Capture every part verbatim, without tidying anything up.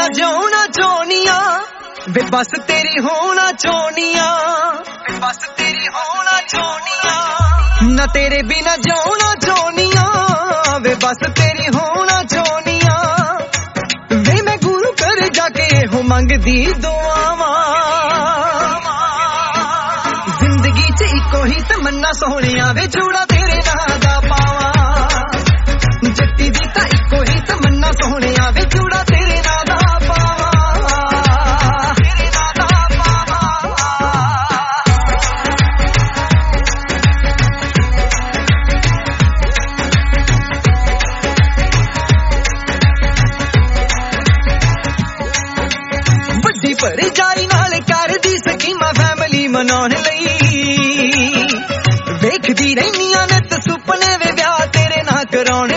बिना जिउना चाहनिया वे बस तेरी होना चाहनिया बस तेरी होना चाहनिया ना तेरे बिना जिउना चाहनिया वे बस तेरी होना चाहनिया वे मैं गुरु घर जाके हो मंगदी दुआवां जिंदगी च इको ही तमन्ना सोहणिया वे चूड़ा तेरे नां दा पावां जट्टी दी तां इको ही तमन्ना सोहणिया वे चूड़ा तेरे नां दा पर जाई नाल कर दी स्कीमां फैमिली मनाउण लई वेखदी रहनियां नित सुपने वे विआह तेरे नां कराउण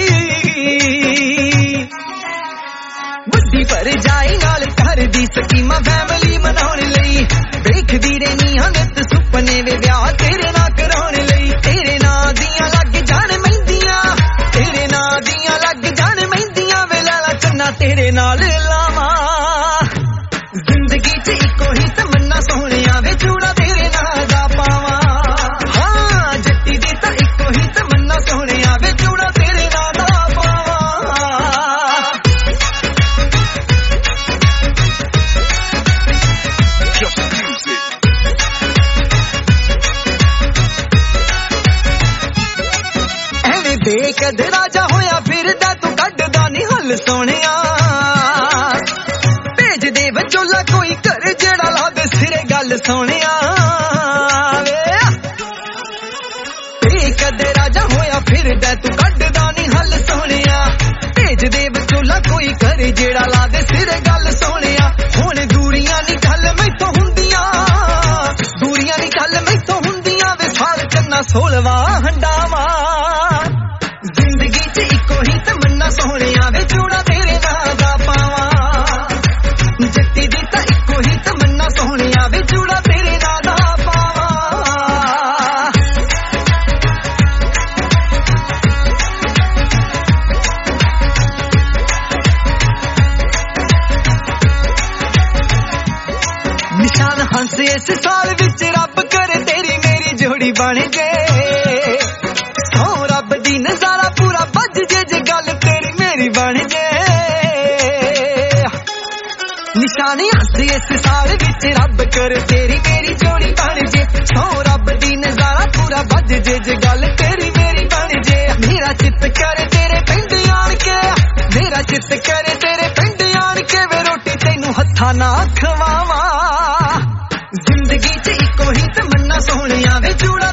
लई बुद्धि पर जाई नाल कर दी स्कीमां फैमिली मनाउण लई वेखदी रहनियां नित सुपने वे विआह तेरे नां कराउण लई तेरे नां दियां लग जाण महिंदियां तेरे नां दियां लग जाण महिंदियां वे लाला चन्ना तेरे नाल लावां इको ही तमन्ना सोहणिया वे चूड़ा तेरे नां दा पावां हां जट्टी दी तां इको ही तमन्ना सोहणिया वे चूड़ा तेरे नां दा पावां एवें बेकद राजा होया फिरदा तू कड्डदा नी हल सोहणिया भेज दे विचोला कोई कर जेड़ा ला दे सिरे गल सोहणिया वे कदे राजा होया फिरदा तू कड्डदा नी हल सोहणिया भेज दे विचोला कोई कर जेड़ा ला दे सिरे गल सोहणिया हुण दूरियां नी गल मैथों हुंदियां दूरियां नी गल मैथों हुंदियां वे साल चन्ना सोलवा हंडावा जिंदगी च इको ही तमन्ना सोहणिया वे चूड़ा तेरे नां दा पावां जट्टी दी तां इको ही तमन्ना सोहणिया वे चूड़ा तेरे नां दा पावां निशान हंस इस साल विच रब करे तेरी मेरी जोड़ी बन जे सौ रब दी नजारा पूरा बज जे जे गल तेरी मेरी बन जे निशानी हंस इस साल विच रब कर तेरी मेरी जोड़ी बन जे सौ रब दी नजारा पूरा बज जे जे गल तेरी मेरी बन जे मेरा चित करे तेरे पिंड आण के मेरा चित करे तेरे पिंड आण के वे रोटी तैनू हत्था ना खवावां जिंदगी च इको ही तमन्ना सोहणिया वे चूड़ा